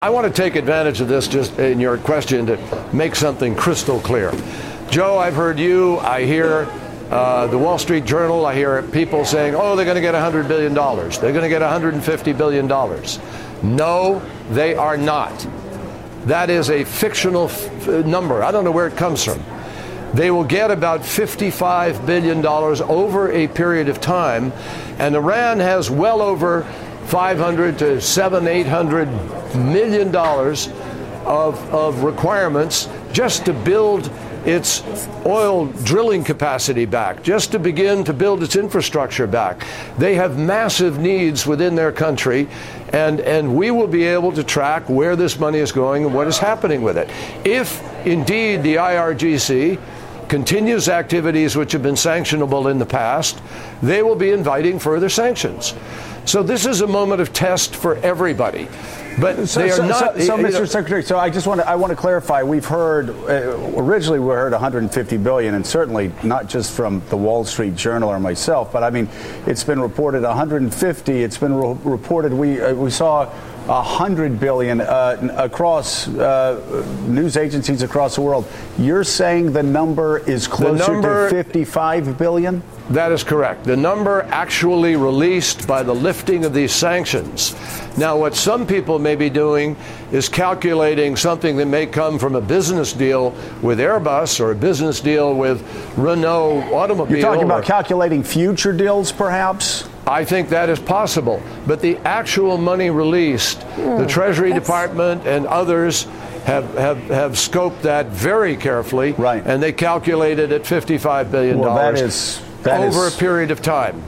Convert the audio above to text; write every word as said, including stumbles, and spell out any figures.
I want to take advantage of this just in your question to make something crystal clear. Joe, I've heard you, I hear uh, the Wall Street Journal, I hear people saying, oh, they're going to get one hundred billion dollars. They're going to get one hundred fifty billion dollars. No, they are not. That is a fictional f- number. I don't know where it comes from. They will get about fifty-five billion dollars over a period of time, and Iran has well over five hundred to seven, eight hundred million dollars of of requirements just to build its oil drilling capacity back, just to begin to build its infrastructure back. They have massive needs within their country, and and we will be able to track where this money is going and what is happening with it. If indeed the I R G C continues activities which have been sanctionable in the past, they will be inviting further sanctions. So this is a moment of test for everybody. But so, they are so, not. So, so Mister Secretary, so I just want to I want to clarify. We've heard uh, originally we heard one hundred fifty billion, and certainly not just from the Wall Street Journal or myself, but I mean it's been reported one hundred fifty. It's been re- reported we uh, we saw one hundred billion uh, across uh, news agencies across the world. You're saying the number is closer number, to fifty-five billion? That is correct. The number actually released by the lifting of these sanctions. Now, what some people may be doing is calculating something that may come from a business deal with Airbus or a business deal with Renault Automobile. You're talking about calculating future deals, perhaps? I think that is possible. But the actual money released, mm, the Treasury Department and others have, have, have scoped that very carefully. Right. And they calculated at fifty-five billion dollars well, that is, that over is, a period of time.